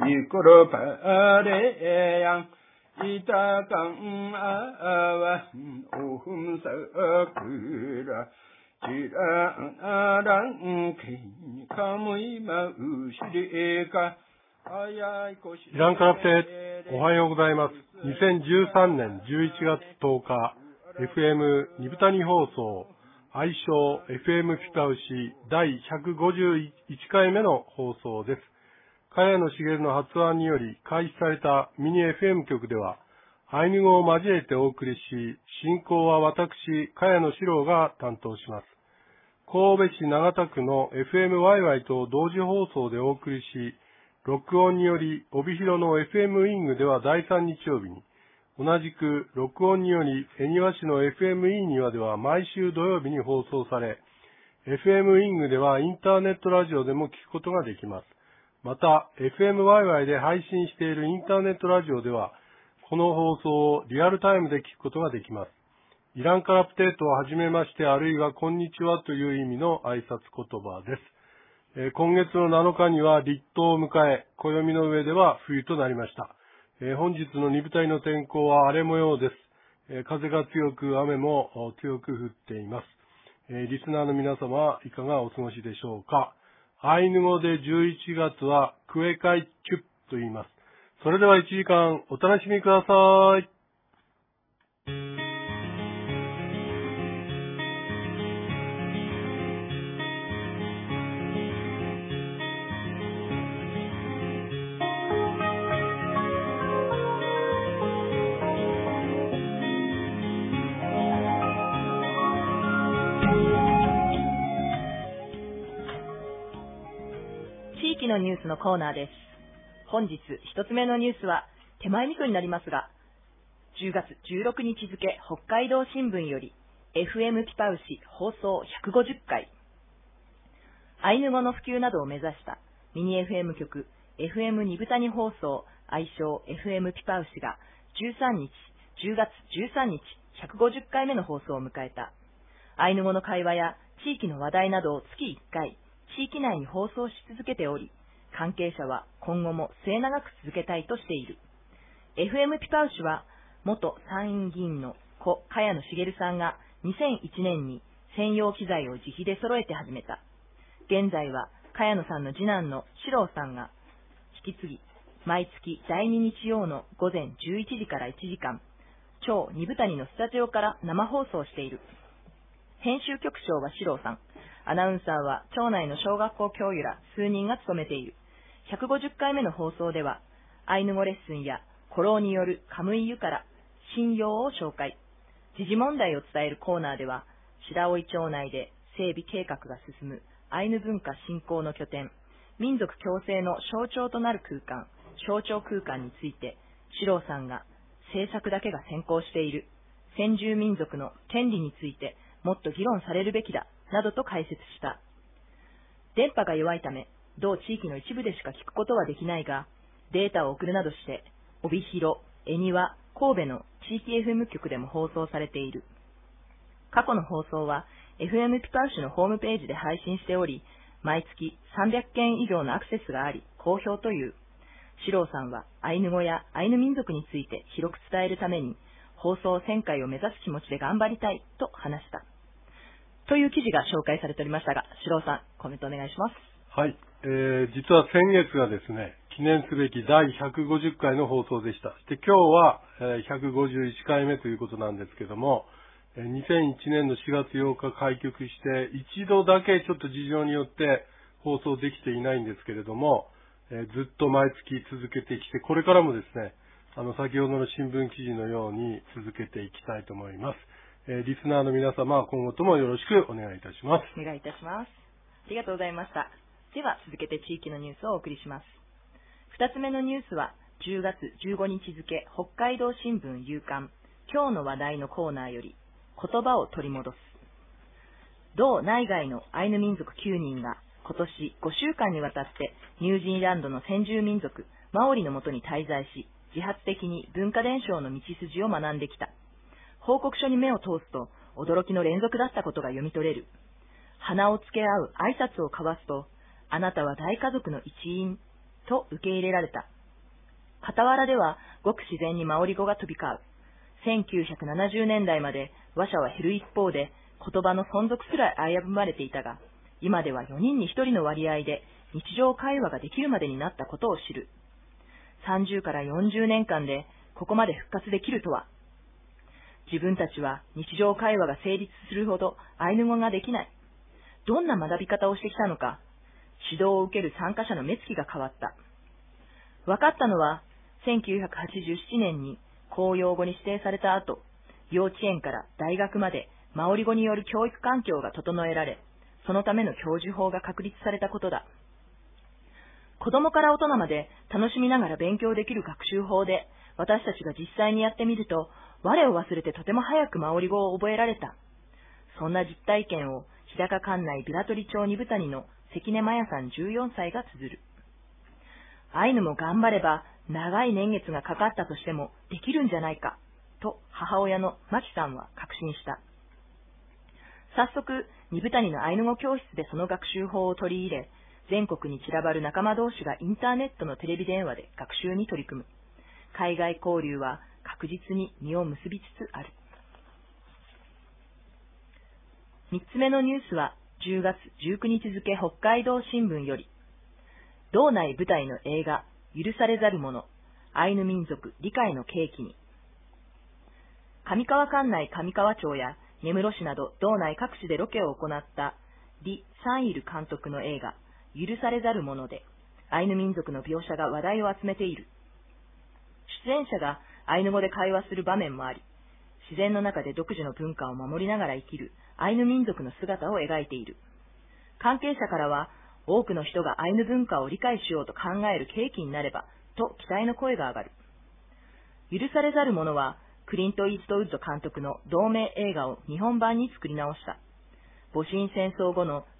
미끄러 바래양 이따강 아와 오흠석그라 지라랑 카무이마 우시리가 イランカラプテ、おはようございます。2013年11月10日、FM ニブタニ放送、愛称 FM ピパウシ第151回目の放送です。茅野茂の発案により開始されたミニ FM 局では、アイヌ語を交えてお送りし、進行は私、茅野史郎が担当します。神戸市長田区の FM ワイワイと同時放送でお送りし、録音により、帯広の FM ウィングでは第3日曜日に、同じく録音により、恵庭市の FM イーニワでは毎週土曜日に放送され、FM ウィングではインターネットラジオでも聞くことができます。また、FM ワイワイで配信しているインターネットラジオでは、この放送をリアルタイムで聞くことができます。イランカラプテートをはじめまして、あるいはこんにちはという意味の挨拶言葉です。今月の7日には立冬を迎え、暦の上では冬となりました。本日のニブタイの天候は荒れ模様です。風が強く、雨も強く降っています。リスナーの皆様はいかがお過ごしでしょうか。アイヌ語で11月はクエカイチュッと言います。それでは1時間お楽しみください。 地域のニュースのコーナーです。本日一つ目のニュースは手前味噌になりますが、10月16日付北海道新聞より FM ピパウシ放送150回、アイヌ語の普及などを目指したミニ FM 局 FM ニブタニ放送愛称 FM ピパウシが10月13日150回目の放送を迎えた。アイヌ語の会話や地域の話題などを月1回地域内に放送し続けており、関係者は今後も末永く続けたいとしている。FM ピパウシは元参院議員の故茅野茂さんが2001年に専用機材を自費で揃えて始めた。現在は茅野さんの次男の史郎さんが引き継ぎ、毎月第2日曜の午前11時から1時間、超二部谷のスタジオから生放送している。編集局長は史郎さん。アナウンサーは町内の小学校教諭ら数人が務めている。150回目の放送では、アイヌ語レッスンや古老によるカムイユから信用を紹介。時事問題を伝えるコーナーでは、白老町内で整備計画が進むアイヌ文化振興の拠点、民族共生の象徴となる空間、象徴空間について、史郎さんが政策だけが先行している。先住民族の権利についてもっと議論されるべきだ。などと解説した。電波が弱いため、同地域の一部でしか聞くことはできないが、データを送るなどして、帯広、恵庭、神戸の地域 FM 局でも放送されている。過去の放送は FM ピパウシのホームページで配信しており、毎月300件以上のアクセスがあり、好評という。史郎さんはアイヌ語やアイヌ民族について広く伝えるために、放送1000回を目指す気持ちで頑張りたいと話した。という記事が紹介されておりましたが、史郎さん、コメントお願いします。 はい、実は先月がですね、記念すべき第150回の放送でした。で、今日は151回目ということなんですけども、2001年の4月8日開局して、一度だけちょっと事情によって放送できていないんですけれども、ずっと毎月続けてきて、これからもですね、先ほどの新聞記事のように続けていきたいと思います。リスナーの皆様、今後ともよろしくお願いいたします。 お願いいたします。ありがとうございました。では、続けて地域のニュースをお送りします。2つ目のニュースは、10月15日付、北海道新聞夕刊、今日の話題のコーナーより、言葉を取り戻す。同内外のアイヌ民族9人が、今年5週間にわたってニュージーランドの先住民族、マオリのもとに滞在し、自発的に文化伝承の道筋を学んできた。報告書に目を通すと、驚きの連続だったことが読み取れる。鼻をつけ合う挨拶を交わすと、あなたは大家族の一員と受け入れられた。傍らではごく自然にマオリ語が飛び交う。1970年代まで話者は減る一方で言葉の存続すら危ぶまれていたが、今では4人に1人の割合で日常会話ができるまでになったことを知る。30から40年間でここまで復活できるとは。自分たちは日常会話が成立するほどアイヌ語ができない。どんな学び方をしてきたのか、指導を受ける参加者の目つきが変わった。分かったのは、1987年に公用語に指定された後、幼稚園から大学までマオリ語による教育環境が整えられ、そのための教授法が確立されたことだ。子供から大人まで楽しみながら勉強できる学習法で、私たちが実際にやってみると、我を忘れてとても早くマオリ語を覚えられた。そんな実体験を日高管内ビラトリ町二部谷の関根麻也さん14歳が綴る。アイヌも頑張れば長い年月がかかったとしてもできるんじゃないか、と母親のマキさんは確信した。早速、二部谷のアイヌ語教室でその学習法を取り入れ、全国に散らばる仲間同士がインターネットのテレビ電話で学習に取り組む。海外交流は確実に実を結びつつある。3つ目のニュースは10月19日付北海道新聞より、道内舞台の映画許されざる者、アイヌ民族理解の契機に。上川管内上川町や根室市など道内各地でロケを行ったリ・サンイル監督の映画許されざる者で、アイヌ民族の描写が話題を集めている。出演者がアイヌ語で会話する場面もあり、自然の中で独自の文化を守りながら生きるアイヌ民族の姿を描いている。関係者からは、多くの人がアイヌ文化を理解しようと考える契機になれば、と期待の声が上がる。許されざる者は、クリント・イーストウッド監督の同名映画を日本版に作り直した。戊辰戦争後の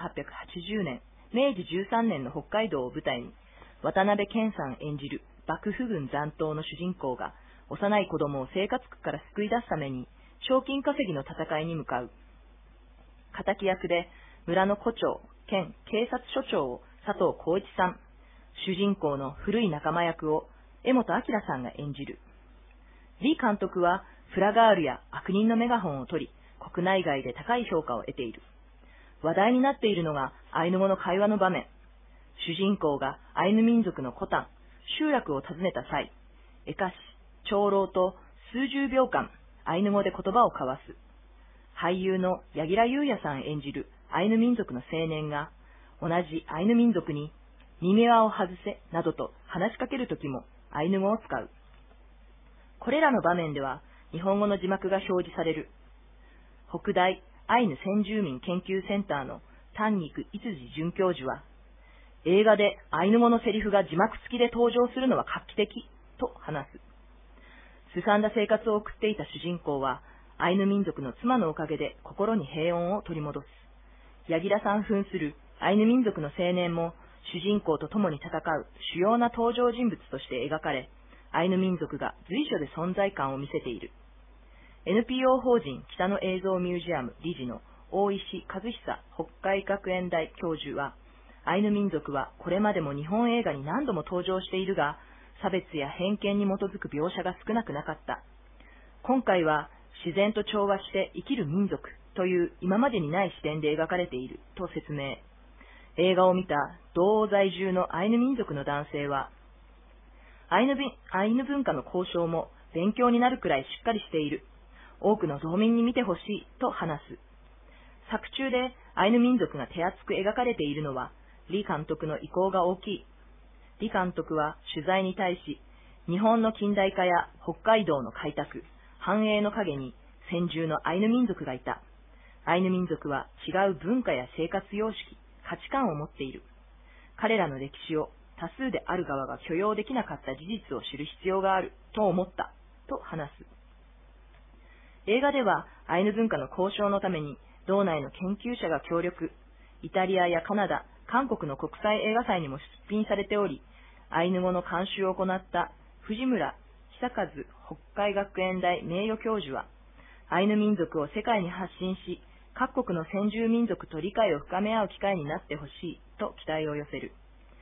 1880年、明治13年の北海道を舞台に、渡辺謙さん演じる幕府軍残党の主人公が、幼い子供を生活苦から救い出すために、賞金稼ぎの戦いに向かう。敵役で、村の胡長、兼警察署長を佐藤浩一さん、主人公の古い仲間役を江本明さんが演じる。リ監督はフラガールや悪人のメガホンを取り、国内外で高い評価を得ている。話題になっているのがアイヌ語の会話の場面。主人公がアイヌ民族のコタン、集落を訪ねた際、エカシ、長老と数十秒間アイヌ語で言葉を交わす。俳優の柳楽優弥さん演じるアイヌ民族の青年が、同じアイヌ民族に耳輪を外せなどと話しかけるときもアイヌ語を使う。これらの場面では日本語の字幕が表示される。北大アイヌ先住民研究センターの丹肉逸司准教授は、映画でアイヌ語のセリフが字幕付きで登場するのは画期的と話す。すさんだ生活を送っていた主人公は、アイヌ民族の妻のおかげで心に平穏を取り戻す。柳楽さん扮するアイヌ民族の青年も主人公と共に戦う主要な登場人物として描かれ、アイヌ民族が随所で存在感を見せている。NPO 法人北の映像ミュージアム理事の大石和久北海学園大教授は、アイヌ民族はこれまでも日本映画に何度も登場しているが、差別や偏見に基づく描写が少なくなかった。今回は自然と調和して生きる民族という今までにない視点で描かれていると説明。映画を見た道央在住のアイヌ民族の男性は、アイヌ文化の交渉も勉強になるくらいしっかりしている。多くの道民に見てほしいと話す。作中でアイヌ民族が手厚く描かれているのは、李監督の意向が大きい。李監督は取材に対し、日本の近代化や北海道の開拓、繁栄の陰に先住のアイヌ民族がいた。アイヌ民族は違う文化や生活様式、価値観を持っている。彼らの歴史を多数である側が許容できなかった事実を知る必要があると思った、と話す。映画ではアイヌ文化の交渉のために道内の研究者が協力、イタリアやカナダ、韓国の国際映画祭にも出品されており、アイヌ語の監修を行った藤村久和北海学園大名誉教授は、アイヌ民族を世界に発信し、各国の先住民族と理解を深め合う機会になってほしいと期待を寄せる。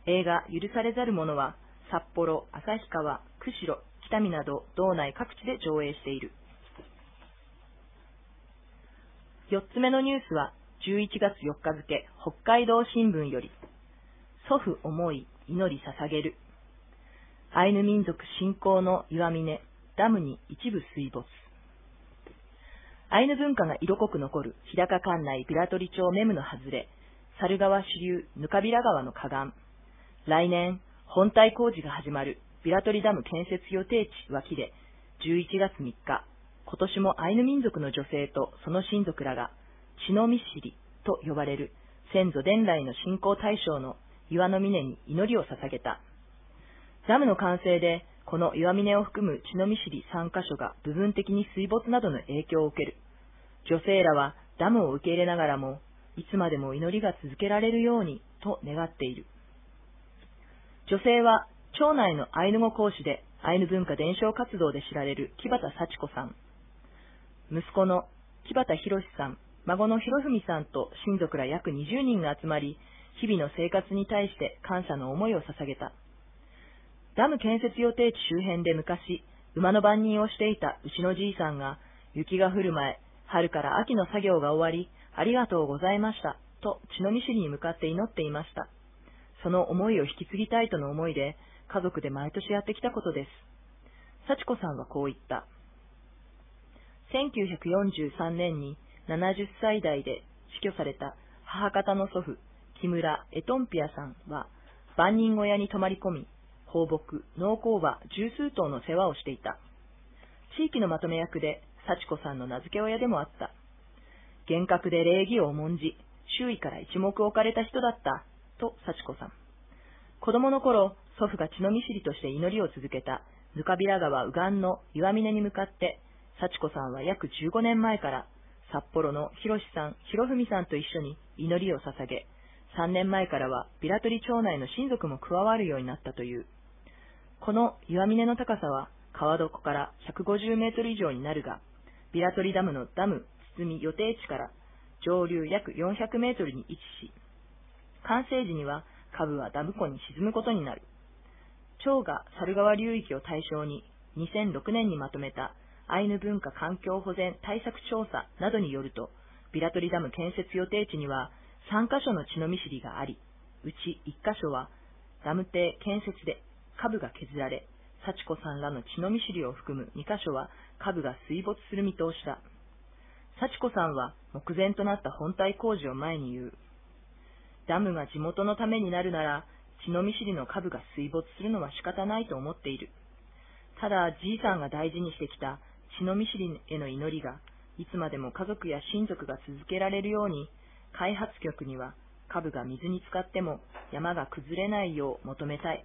映画許されざる者は札幌、旭川、釧路、北見など道内各地で上映している。4つ目のニュースは11月4日付北海道新聞より、祖父思い祈り捧げる。アイヌ民族信仰の岩峰、ダムに一部水没。アイヌ文化が色濃く残る日高管内平取町メムの外れ、猿川支流ぬかびら川の河岸。来年、本体工事が始まる平取ダム建設予定地脇で11月3日、今年もアイヌ民族の女性とその親族らが血のみしりと呼ばれる先祖伝来の信仰対象の岩の峰に祈りを捧げた。ダムの完成でこの岩峰を含む血のみしり3カ所が部分的に水没などの影響を受ける。女性らはダムを受け入れながらもいつまでも祈りが続けられるようにと願っている。女性は町内のアイヌ語講師でアイヌ文化伝承活動で知られる木畑幸子さん。息子の木畑博さん、孫の博文さんと親族ら約20人が集まり、日々の生活に対して感謝の思いを捧げた。ダム建設予定地周辺で昔、馬の番人をしていた牛のじいさんが、雪が降る前、春から秋の作業が終わり、ありがとうございました、と血のみしりに向かって祈っていました。その思いを引き継ぎたいとの思いで、家族で毎年やってきたことです。幸子さんはこう言った。1943年に70歳代で死去された母方の祖父、木村エトンピアさんは、番人小屋に泊まり込み、放牧、農耕馬十数頭の世話をしていた。地域のまとめ役で、幸子さんの名付け親でもあった。厳格で礼儀を重んじ、周囲から一目置かれた人だった、と幸子さん。子供の頃、祖父が血のみしりとして祈りを続けた、ぬかびら川右岸の岩峰に向かって、幸子さんは約15年前から、札幌の博さん、博文さんと一緒に祈りを捧げ、3年前からは平取町内の親族も加わるようになったという。この岩峰の高さは川床から150メートル以上になるが、平取ダムのダム包み予定地から上流約400メートルに位置し、完成時には下部はダム湖に沈むことになる。町が猿川流域を対象に2006年にまとめたアイヌ文化環境保全対策調査などによると、平取ダム建設予定地には3カ所の血のみしりがあり、うち1カ所はダム堤建設で下部が削られ、幸子さんらの血のみしりを含む2カ所は下部が水没する見通しだ。幸子さんは目前となった本体工事を前に言う。ダムが地元のためになるなら、血のみしりの下部が水没するのは仕方ないと思っている。ただ、じいさんが大事にしてきた血のみしりへの祈りが、いつまでも家族や親族が続けられるように、開発局には下部が水に浸かっても山が崩れないよう求めたい。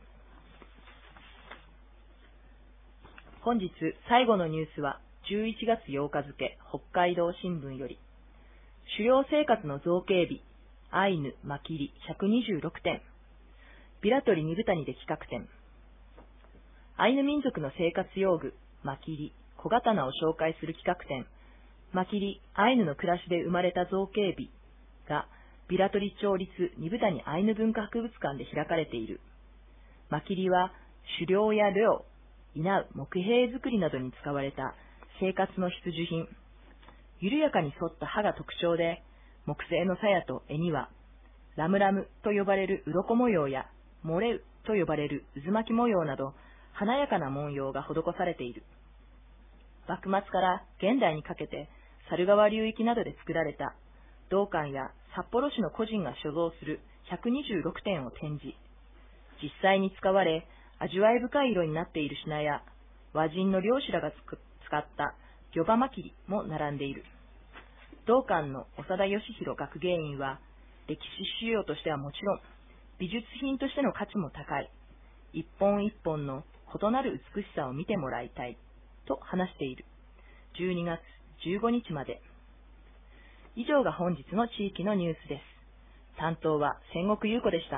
本日最後のニュースは11月8日付北海道新聞より、狩猟生活の造形美、アイヌマキリ126点、平取二部谷で企画展。アイヌ民族の生活用具、マキリ、小刀を紹介する企画展、マキリ、アイヌの暮らしで生まれた造形美が、平取町立二部谷アイヌ文化博物館で開かれている。マキリは、狩猟や猟、稲う木兵作りなどに使われた生活の必需品。緩やかに沿った刃が特徴で、木製の鞘と柄には、ラムラムと呼ばれる鱗模様や、モレウと呼ばれる渦巻き模様など、華やかな文様が施されている。幕末から現代にかけて、猿川流域などで作られた、道館や札幌市の個人が所蔵する126点を展示。実際に使われ、味わい深い色になっている品や、和人の漁師らが使った魚場まきりも並んでいる。道館の長田義弘学芸員は、歴史資料としてはもちろん、美術品としての価値も高い。一本一本の異なる美しさを見てもらいたい、と話している。12月15日まで。以上が本日の地域のニュースです。担当は千石優子でした。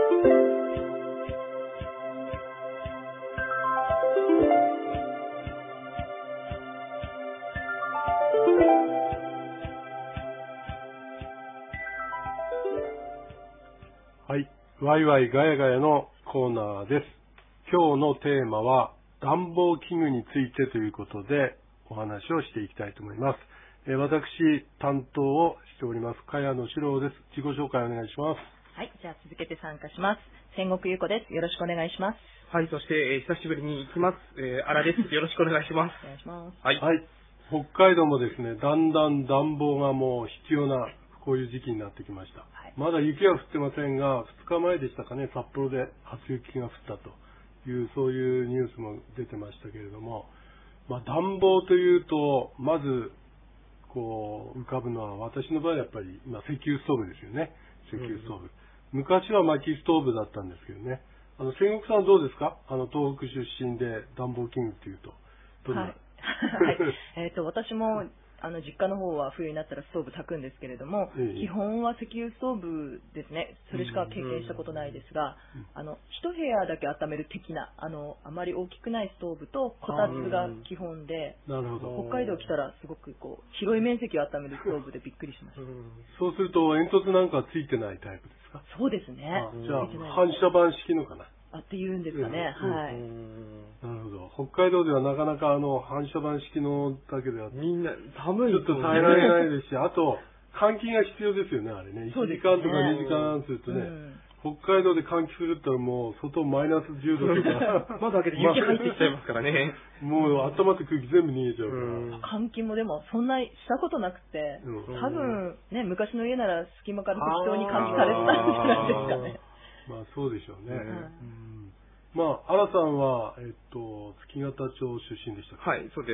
はい。ワイワイガヤガヤのコーナーです。今日のテーマは暖房器具についてということでお話をしていきたいと思います。私、担当をしております、茅野史郎です。自己紹介お願いします。 はい。じゃあ続けて参加します。千石優子です。よろしくお願いします。 はい。そして、久しぶりに行きます。荒です。よろしくお願いします。 お願いします。 はい。 はい。北海道もですね、だんだん暖房がもう必要なこういう時期になってきました。 はい、 まだ雪は降ってませんが、2日前でしたかね、札幌で初雪が降ったという、そういうニュースも出てましたけれども、暖房というと、まず、こう、浮かぶのは、私の場合はやっぱり、今、石油ストーブですよね。石油ストーブ。昔は薪ストーブだったんですけどね。千石さんはどうですか？東北出身で暖房器具っていうと。どんな？ はい。はい。私も、実家の方は冬になったらストーブ炊くんですけれども、基本は石油ストーブですね。それしか経験したことないですが、一部屋だけ温める的な、あまり大きくないストーブとこたつが基本で、 なるほど。 北海道来たらすごく広い面積を温めるストーブでびっくりしました。 そうすると煙突なんかついてないタイプですか？ そうですね。 じゃあ反射板式のかな？ っていうんですかね。はい。 なるほど。北海道ではなかなか反射板式のだけではみんな寒いちょっと耐えられないですし、あと換気が必要ですよね、あれね。1時間とか2時間するとね、北海道で換気するって言ったらもう外マイナス10度とか窓開けて雪入ってきちゃいますからね。 もう温まって空気全部逃げちゃうから。 換気もでもそんなしたことなくて、多分ね、昔の家なら隙間から適当に換気されてたんじゃないですかね。 そうでしょうね。荒さんは、月形町出身でしたか？ はい、そうです。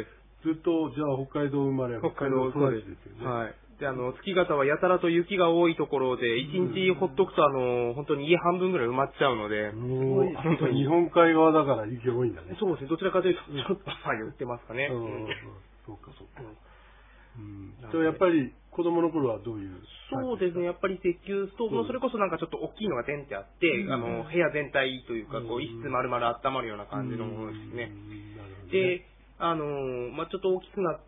ずっと、じゃあ北海道生まれ、 北海道育ちですよね。 はい。で、月形はやたらと雪が多いところで、一日ほっとくと、本当に家半分ぐらい埋まっちゃうので、 本当に日本海側だから雪多いんだね。 そうですね。どちらかというと、ちょっと言ってますかね。 そうか。じゃあやっぱり子供の頃はどういう？ そうですね。やっぱり石油ストーブのそれこそなんかちょっと大きいのが点ってあって、部屋全体というか、一室丸々温まるような感じのものですね。で、ちょっと大きくなって、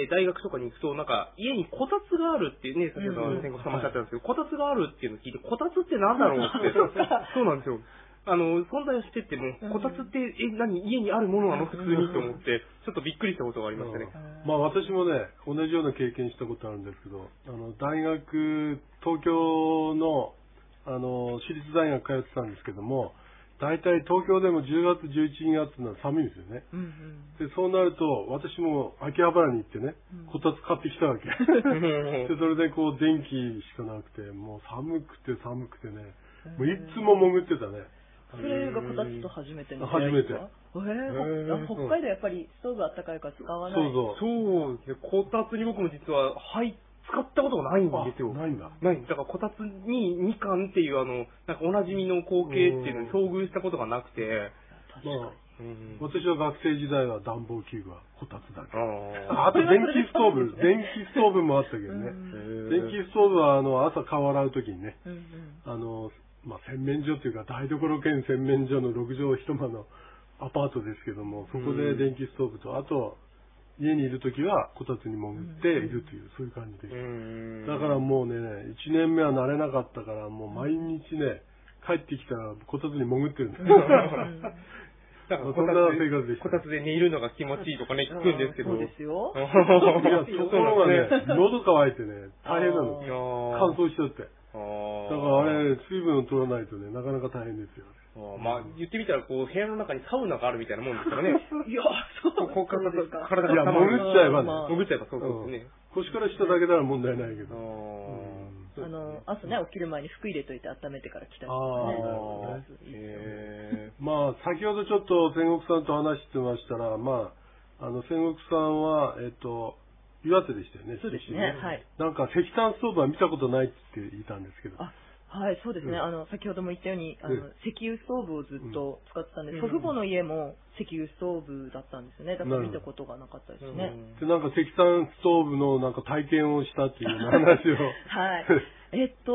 大学とかに行くと、なんか、家にこたつがあるっていうね、先ほど千石さんもおっしゃってたんですけど、こたつがあるっていうのを聞いて、こたつってなんだろうって。そうなんですよ。存在をしてても、こたつって、家にあるものなの普通にと思って、ちょっとびっくりしたことがありましたね。 私もね、同じような経験したことあるんですけど、大学、東京の、私立大学通ってたんですけども、大体東京でも10月、11月の寒いんですよね。で、そうなると、私も秋葉原に行ってね、こたつ買ってきたわけ。で、それで電気しかなくて、もう寒くてね、もういつも潜ってたね。 それがこたつと初めての初めて。 北海道やっぱりストーブあったかいから使わない。 そうですね。こたつに僕も実は、使ったことがないんですよ。 ないんだ。 ない。だからこたつにみかんっていうなんかおなじみの光景っていうのに遭遇したことがなくて。 私は学生時代は暖房器具はこたつだけ。あと電気ストーブもあったけどね。電気ストーブは朝顔洗うときにね、洗面所というか台所兼洗面所の6畳一間のアパートですけども、そこで電気ストーブと、あと家にいるときはこたつに潜っているという、そういう感じでした。だからもうね、1年目は慣れなかったから、もう毎日ね、帰ってきたらこたつに潜ってるんです。 だからこたつで寝るのが気持ちいいとかね、聞くんですけど。 そうですよ。 いや、ところがね、喉乾いてね、大変なの。乾燥しちゃって。だからあれ、水分を取らないとね、なかなか大変ですよ。 言ってみたら、部屋の中にサウナがあるみたいなもんですからね。 いや、そうですか。 体が潜っちゃえばね。 潜っちゃえばそうですね。 腰から下だけなら問題ないけど。 朝ね、起きる前に服入れといて温めてから来たりとかね。 先ほどちょっと千石さんと話してましたら、千石さんは、岩手でしたよね。 そうですね。はい。 なんか石炭ストーブは見たことないって言ったんですけど。 はい、そうですね。先ほども言ったように、石油ストーブをずっと使ってたんで、祖父母の家も石油ストーブだったんですよね。だから見たことがなかったですね。 で、なんか石炭ストーブのなんか体験をしたっていう話を。 はい。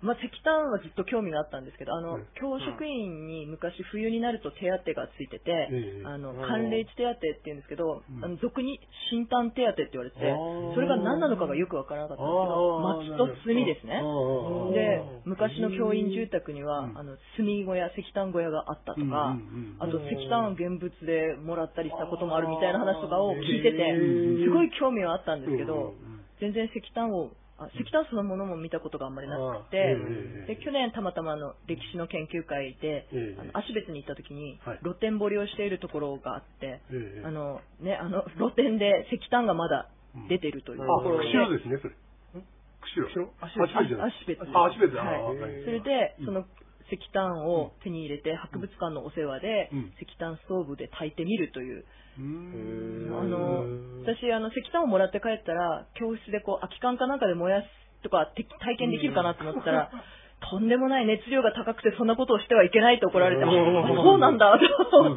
まあ、石炭はずっと興味があったんですけど、教職員に昔冬になると手当がついてて、寒冷地手当って言うんですけど、俗に新炭手当って言われてて、それが何なのかがよくわからなかったんですけど、薪と炭ですね。で、昔の教員住宅には、炭小屋、石炭小屋があったとか、あと石炭を現物でもらったりしたこともあるみたいな話とかを聞いてて、すごい興味はあったんですけど、全然石炭そのものも見たことがあんまりなくて、で去年たまたま歴史の研究会で、芦別に行った時に、露天掘りをしているところがあって、露天で石炭がまだ出てるというところで。 釧路ですね、それ。釧路？ 芦別。それで、その石炭を手に入れて、博物館のお世話で、石炭ストーブで炊いてみるという。私、石炭をもらって帰ったら、教室で空き缶かなんかで燃やすとか体験できるかなと思ったら、とんでもない熱量が高くてそんなことをしてはいけないと怒られて、そうなんだと思って、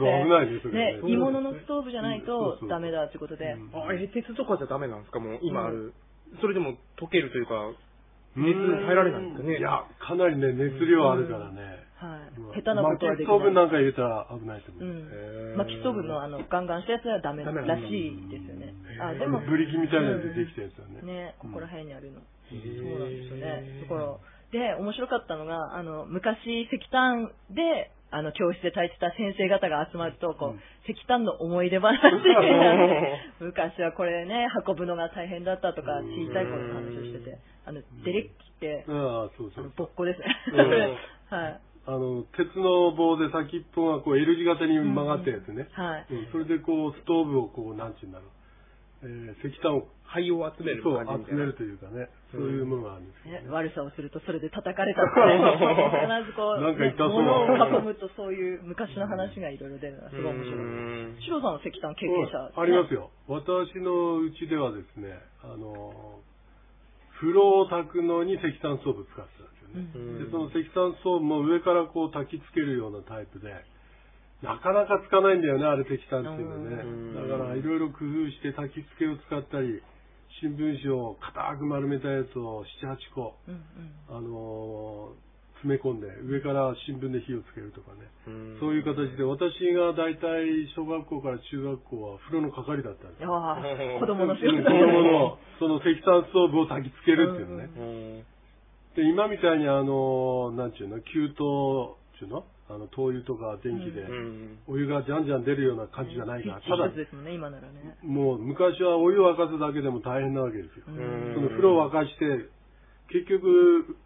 鋳物のストーブじゃないとダメだということで。 鉄とかじゃダメなんですか、もう今ある。それでも溶けるというか、熱耐えられないんですかね。 いや、かなりね、熱量あるからね。 下手なことはできない。 薪ストーブなんか入れたら危ないと思う。薪ストーブのガンガンしたやつはダメらしいですよね。 でもブリキみたいなやつでできたやつだね。 ね、ここら辺にあるの。そうなんですよね。だからで面白かったのが昔石炭で教室で炊いてた先生方が集まると石炭の思い出話昔はこれね運ぶのが大変だったとか小さい頃の話をしててデレッキってぼっこですね。はい。 鉄の棒で先っぽがL字型に曲がったやつね。それでストーブをなんていうんだろう。石炭を灰を集める感じ。集めるというかね。そういうものがあるんですよね。 悪さをするとそれで叩かれたって。必ずなんか痛そう物を囲むとそういう昔の話がいろいろ出るのがすごい面白い。シロさんは石炭経験者ありますよ。私のうちではですね、風呂を炊くのに石炭ストーブ使ってたんですよね。で、その石炭ストーブも上から焚き付けるようなタイプで、なかなかつかないんだよね、あれ石炭っていうのね。だからいろいろ工夫して焚き付けを使ったり、新聞紙を硬く丸めたやつを7、8個、詰め込んで、上から新聞で火をつけるとかね。そういう形で、私がだいたい小学校から中学校は風呂の係だったんですよ。 子供の仕事。 子供の、その石炭ストーブを焚き付けるっていうのね。で、今みたいになんちゅうの、給湯っていうの灯油とか電気で、お湯がじゃんじゃん出るような感じじゃないから、ただ、もう昔はお湯を沸かすだけでも大変なわけですよ。その風呂を沸かして、結局、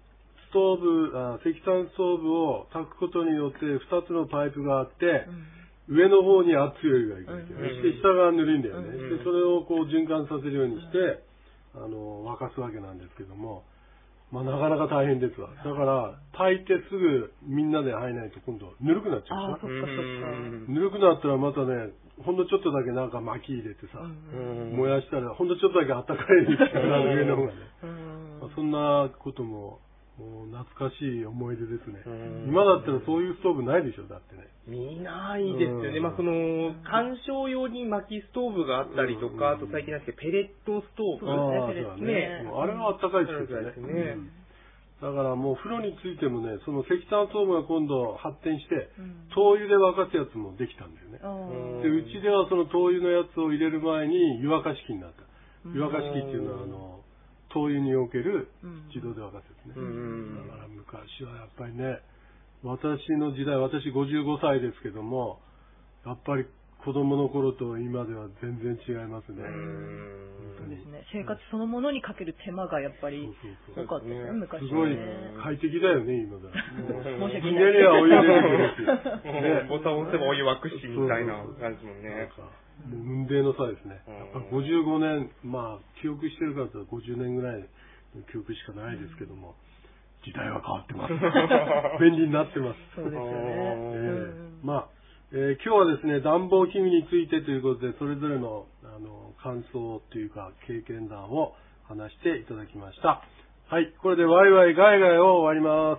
石炭ストーブを炊くことによって2つのパイプがあって、上の方に熱いお湯がいくんですよ。そして下がぬるいんだよね。で、それを循環させるようにして、沸かすわけなんですけども、なかなか大変ですわ。だから、炊いてすぐみんなで入らないと今度ぬるくなっちゃうでしょ。ぬるくなったらまたね、ほんのちょっとだけなんか薪入れてさ、燃やしたらほんのちょっとだけあったかいですから、上の方がね。そんなことも、もう懐かしい思い出ですね。今だったらそういうストーブないでしょ、だってね。 見ないですよね。観賞用に薪ストーブがあったりとか、あと最近なんですけど、ペレットストーブね。あれはあったかいですよね。だからもう風呂についてもね、その石炭ストーブが今度発展して、灯油で沸かすやつもできたんだよね。で、うちではその灯油のやつを入れる前に湯沸かし器になった。湯沸かし器っていうのは灯油における自動で沸かすやつね。だから昔はやっぱりね、私の時代、私55歳ですけども、やっぱり子供の頃と今では全然違いますね。 そうですね。生活そのものにかける手間がやっぱり多かったですね、昔は。 すごい快適だよね、今だ。 申し訳ない。 ひねりはお湯出てくるし。 ボタンを押せばお湯沸くし、みたいな感じもね。 もう運命の差ですね。やっぱ55年、記憶してるからと50年ぐらいの記憶しかないですけども、時代は変わってます。便利になってます。 そうですよね。 今日はですね、暖房器具についてということで、それぞれの感想というか経験談を話していただきました。はい、これでワイワイガイガイを終わります。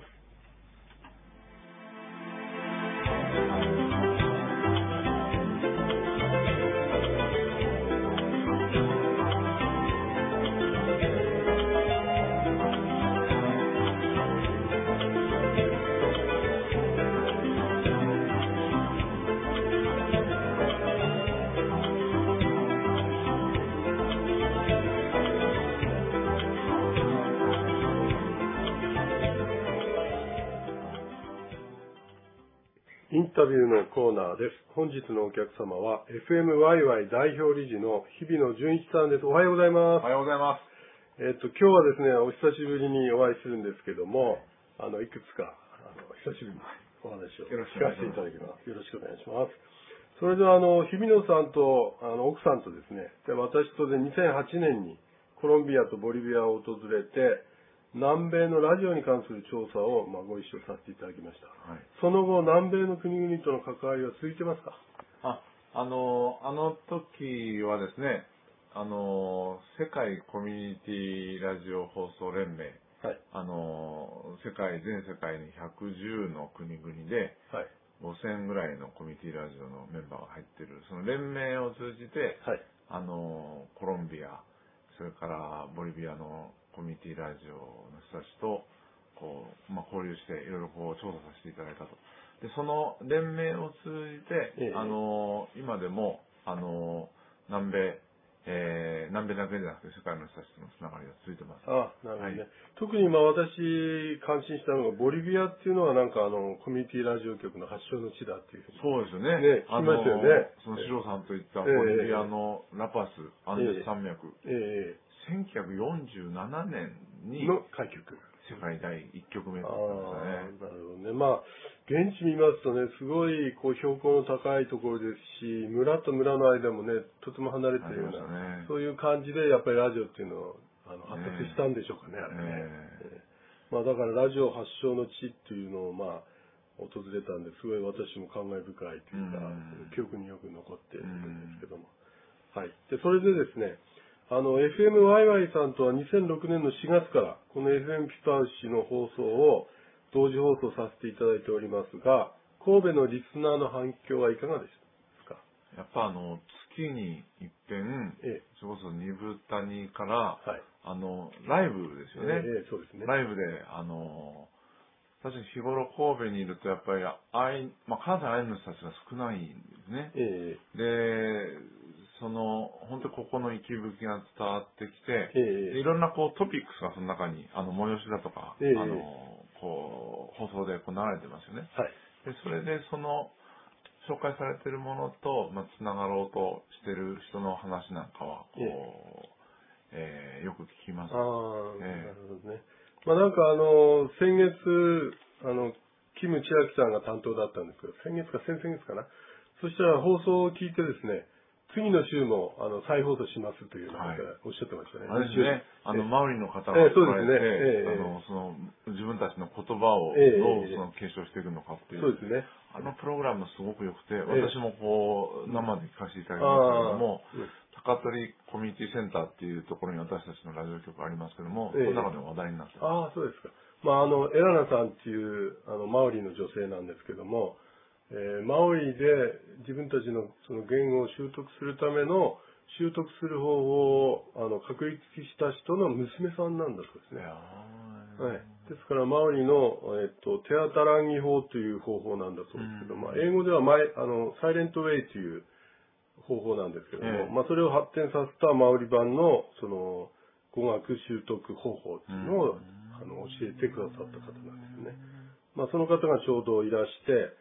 インタビューのコーナーです。本日のお客様は FMYY 代表理事の日比野純一さんです。おはようございます。 おはようございます。 今日はですね、お久しぶりにお会いするんですけども、いくつか久しぶりにお話を聞かせていただきます。よろしくお願いします。それでは日比野さんと奥さんとですね、で私とで2008年にコロンビアとボリビアを訪れて、南米のラジオに関する調査をご一緒させていただきました。はい、その後、南米の国々との関わりは続いてますか？ あの時はですね、世界コミュニティラジオ放送連盟、はい、全世界に110の国々で、はい、5000ぐらいのコミュニティラジオのメンバーが入っている、その連盟を通じて、はい、コロンビア、それからボリビアのコミュニティラジオの人たちと交流していろいろ調査させていただいたと。で、その連盟を通じて、今でも南米だけでなくて世界の人たちとのつながりが続いてます。 なるほどね。はい、特に私関心したのがボリビアっていうのはなんかコミュニティラジオ局の発祥の地だっていうふうに。 そうですよね。 聞きましたよね。 そのシロさんといったボリビアのラパス、アンデス山脈。1947年にの開局。 世界第1局目だったんですなるほどね。 ね。 現地見ますとね、すごい標高の高いところですし、村と村の間もね、とても離れてるような、ね、そういう感じでやっぱりラジオっていうのを発達したんでしょうかね、あれね。だからラジオ発祥の地っていうのを訪れたんで、すごい私も感慨深いというか、記憶によく残っているんですけども。はい。で、それでですね、FMYY さんとは2006年の4月から、この FM ピパウシの放送を同時放送させていただいておりますが、神戸のリスナーの反響はいかがですか？ やっぱ月に一遍、それこそ二部谷から、はい、ライブですよね。 そうですね。 ライブで、確かに日頃神戸にいると、やっぱり関西アイヌの人たちが少ないんですね。で、本当にここの息吹きが伝わってきて、いろんなトピックスがその中に、催しだとか、放送で流れてますよね。はい、で、それで紹介されているものと、つながろうとしている人の話なんかは、よく聞きます。なるほどね。なんか先月、キム・チアキさんが担当だったんですけど、先月か先々月かな。そしたら放送を聞いてですね、次の週も再放送しますというのをおっしゃってましたね。 あれですね、マウリの方が来られて、自分たちの言葉をどう継承していくのかっていう、 そうですね、 プログラムすごく良くて、私も生で聞かせていただきましたけども、高取コミュニティセンターっていうところに私たちのラジオ局ありますけども、その中でも話題になってます。 そうですか。エラナさんっていうマウリの女性なんですけども、マオリで自分たちのその言語を習得するための習得する方法を確立した人の娘さんなんだそうですね。はい。ですからマオリのテアタランギ法という方法なんだそうですけど、英語ではサイレントウェイという方法なんですけども、それを発展させたマオリ版のその語学習得方法っていうのを教えてくださった方なんですね。その方がちょうどいらして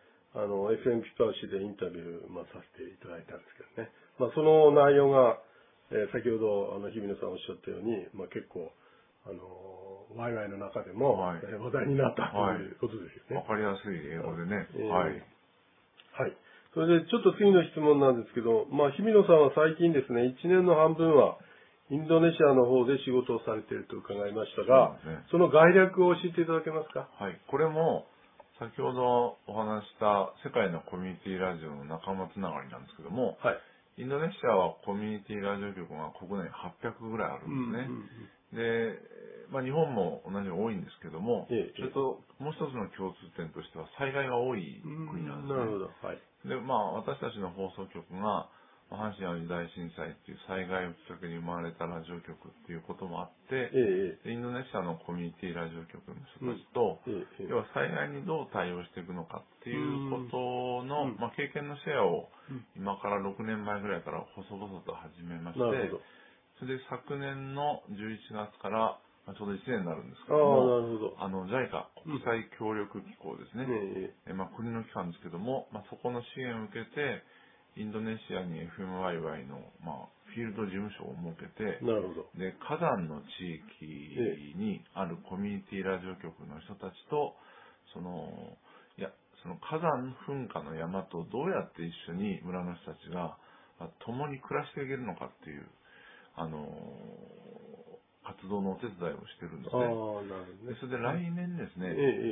。FM ピパウシでインタビュー、させていただいたんですけどね。その内容が、先ほど日比野さんおっしゃったように、結構、ワイワイの中でも、話題になったということですよね。 わかりやすい英語でね。はい。 はい。それでちょっと次の質問なんですけど、日比野さんは最近ですね、1年の半分はインドネシアの方で仕事をされていると伺いましたが、その概略を教えていただけますか？ はい。これも、先ほどお話した世界のコミュニティラジオの仲間つながりなんですけども、インドネシアはコミュニティラジオ局が国内800ぐらいあるんですね。で、日本も同じように多いんですけども、それともう一つの共通点としては災害が多い国なんですね。 なるほど。はい。 で、私たちの放送局が阪神・淡路大震災っていう災害をきっかけに生まれたラジオ局っていうこともあって、インドネシアのコミュニティラジオ局の人たちと、要は災害にどう対応していくのかっていうことの、経験のシェアを今から6年前ぐらいから細々と始めまして、それで昨年の11月からちょうど1年になるんですけああ、 ども、 なるほど。 JICA、国際協力機構ですね。国の機関ですけども、そこの支援を受けて、インドネシアに FMYY の、フィールド事務所を設けて、 なるほど。 で、火山の地域にあるコミュニティラジオ局の人たちと、その火山噴火の山とどうやって一緒に村の人たちが共に暮らしていけるのかっていう、活動のお手伝いをしてるんですね。 なるほどね。 でそれで来年ですね、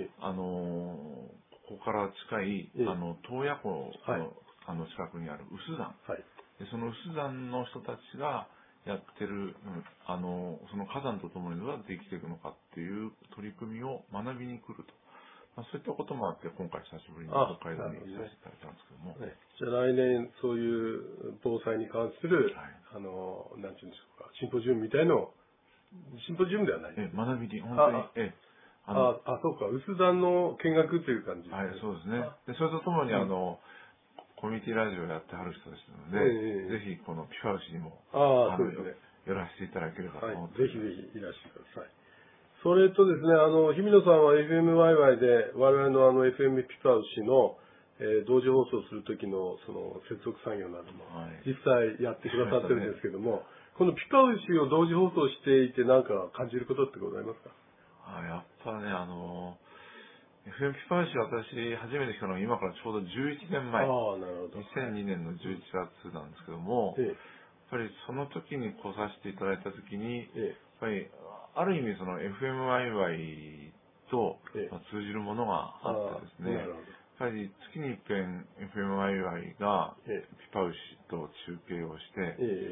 ここから近い、洞爺湖の、近くにある臼山、でその臼山の人たちがやってる、その火山とともにどうやって生きていくのかっていう取り組みを学びに来ると。そういったこともあって、今回久しぶりに北海道に来させていただいたんですけども。 じゃあ来年、そういう防災に関する、なんていうんでしょうか、シンポジウムみたいの、シンポジウムではない。 学びに、本当に。 そうか、臼山の見学という感じですね。 はい、そうですね。で、それとともに、コミュニティラジオをやってはる人ですので、ぜひ、このピファウシにも、寄らせていただければと思って。 ぜひぜひいらしてください。それとですね、日比野さんは FMYY で我々のFM ピパウシの、同時放送するときのその接続作業なども実際やってくださってるんですけども、このピパウシを同時放送していて何か感じることってございますか？ やっぱね、FM ピパウシ私初めて来たのは今からちょうど11年前。2002年の11月なんですけども、やっぱりその時に来させていただいた時に、やっぱりある意味その FMYY と通じるものがあってですね、やっぱり月に一遍 FMYY がピパウシと中継をして、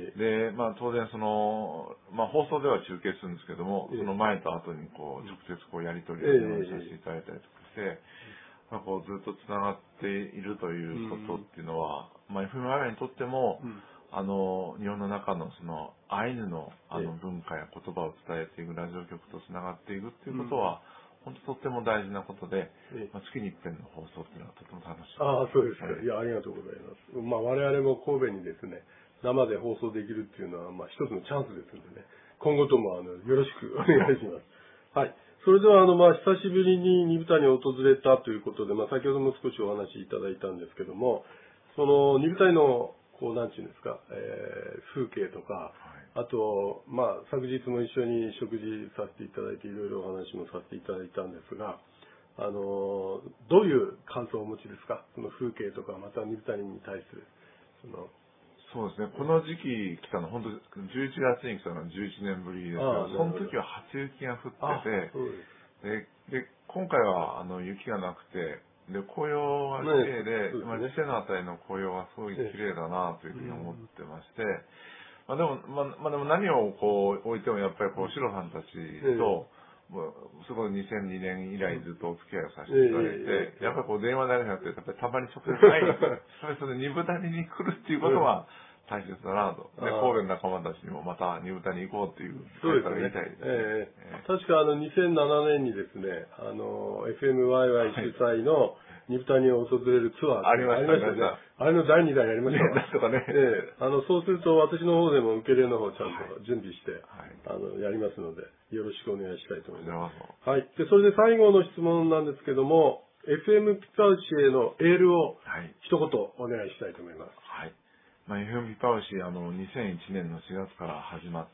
で、当然その、放送では中継するんですけども、その前と後に直接やり取りをさせていただいたりとかして、ずっとつながっているということっていうのは、FMYY にとっても、日本の中のそのアイヌの文化や言葉を伝えていくラジオ局とつながっていくっていうことは、本当とっても大事なことで、月に一遍の放送っていうのはとても楽しい。 そうですか。いや、ありがとうございます。我々も神戸にですね、生で放送できるっていうのは、一つのチャンスですのでね、今後ともよろしくお願いします。はい。それでは、久しぶりに二豚に訪れたということで、先ほども少しお話しいただいたんですけども、その二豚のなんていうんですか、風景とか、あと、昨日も一緒に食事させていただいて、いろいろお話もさせていただいたんですが、どういう感想をお持ちですか？その風景とか、また二豚に対する、 そうですね、この時期来たの、本当11月に来たのは11年ぶりですけど、その時は初雪が降ってて、で、今回は雪がなくて、で、紅葉が綺麗で、伊勢のあたりの紅葉はすごい綺麗だなというふうに思ってまして、でも何を置いてもやっぱりシロさんたちと、すごい2002年以来ずっとお付き合いをさせていただいて、やっぱり電話だけじゃなくて、やっぱりたまに直接会いに来る、それで二豚に来るっていうことが大切だなと。で、神戸の仲間たちにもまた二豚に行こうっていう、 そうですね。確か2007年にですね、FMYY 主催の二豚に訪れるツアーありましたね。 あれの第2弾やりましたね。とかね。 そうすると私の方でも受け入れの方ちゃんと準備して、やりますので、よろしくお願いしたいと思います。はい。で、それで最後の質問なんですけども、FM ピパウシへのエールを一言お願いしたいと思います。 はい。FM ピパウシ、2001年の4月から始まって、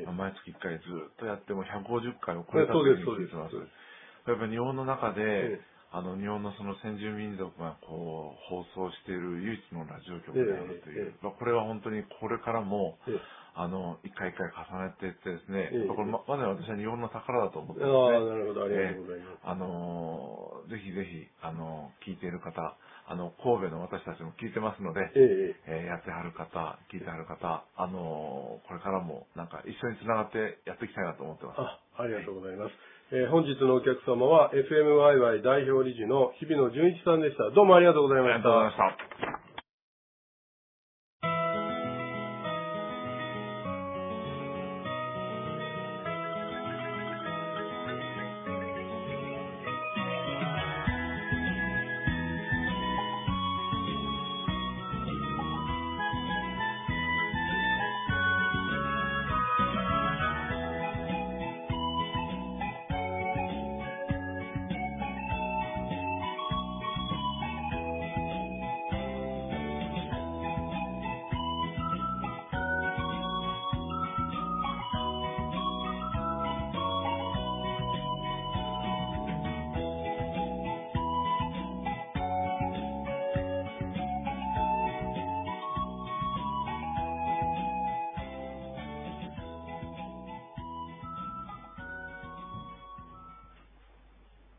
毎月1回ずっとやっても150回を超えたというふうに聞いてます。やっぱり日本の中で、日本のその先住民族が放送している唯一のラジオ局であるという、これは本当にこれからも、一回一回重ねていってですね、これまだ私は日本の宝だと思ってますね。 なるほど、ありがとうございます。 ぜひぜひ、聞いている方、神戸の私たちも聞いてますので、やってはる方、聞いてはる方、これからもなんか一緒につながってやっていきたいなと思ってます。 ありがとうございます。本日のお客様は FMYY 代表理事の日比野純一さんでした。どうもありがとうございました。 ありがとうございました。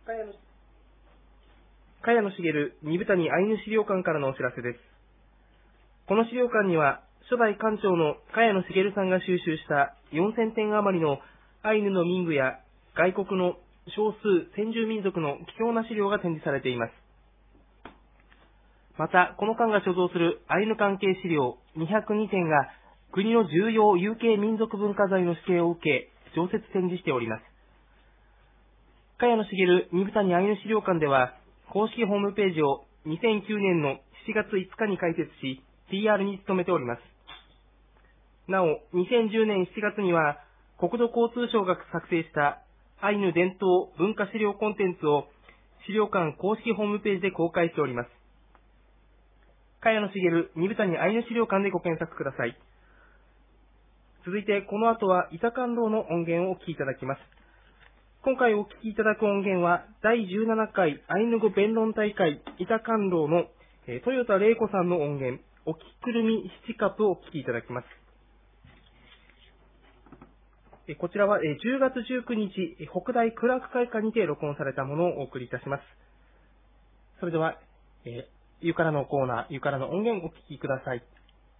茅野茂二部谷アイヌ資料館からのお知らせです。この資料館には、初代館長の茅野茂さんが収集した4000点余りのアイヌの民具や外国の少数先住民族の貴重な資料が展示されています。また、この館が所蔵するアイヌ関係資料202点が国の重要有形民族文化財の指定を受け、常設展示しております。茅野茂二部谷アイヌ資料館では、公式ホームページを2009年の7月5日に開設し、PR に努めております。なお、2010年7月には、国土交通省が作成したアイヌ伝統文化資料コンテンツを資料館公式ホームページで公開しております。茅野茂二部谷アイヌ資料館でご検索ください。続いて、この後は板観楼の音源をお聞きいただきます。今回お聞きいただく音源は、第17回アイヌ語弁論大会板観楼の豊田玲子さんの音源、おきくるみ七カプをお聞きいただきます。こちらは10月19日、北大クラーク会館にて録音されたものをお送りいたします。それでは、ゆからのコーナー、ゆからの音源をお聞きください。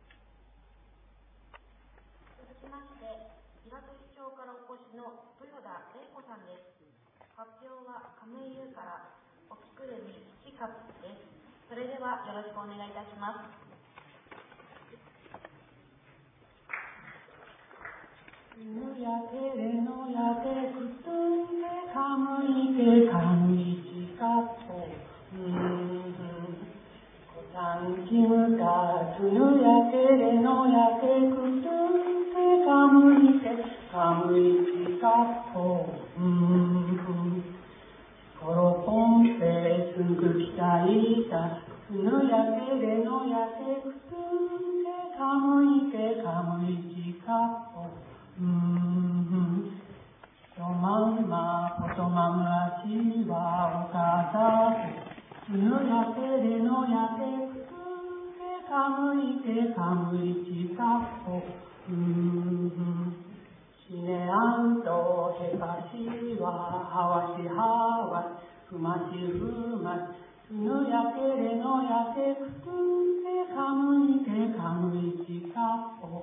続きまして、岩戸市町からお越しの豊田玲子さんです。発表は亀井優からおきくるみ七カプです。それではよろしくお願いいたします。 ぬやけれのやけくつんでかむいてかむいちかっぽこたんきむかつぬやけれのやけくつんでかむいてかむいちかっぽころぽんぺすぐきたいたつぬやけれのやけくつんでかむいてかむいちかっぽとまんまことまんらしはおかたてつぬやけれのやけくつんでかむいてかむいちかっぽしねあんとへかしははわしはわふましふましつぬやけれのやけくつんでかむいてかむいちかっぽ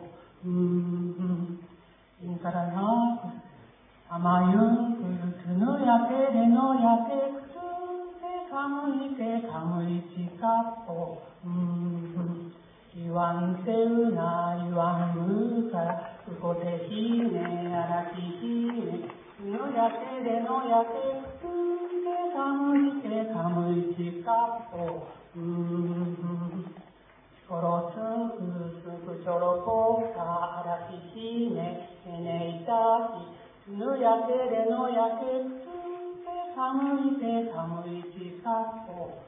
インカラナクあまゆんくるつぬやけれのやけくつんでかむいてかむいちかっぽいわんせうないわんむからうこてひねあらきひねつぬやけれのやけくつんでかむいてかむいちかっぽころすんくすくちょろこかあらきひねえねいたきつぬやけれのやけくつんでかむいてかむいちかっぽ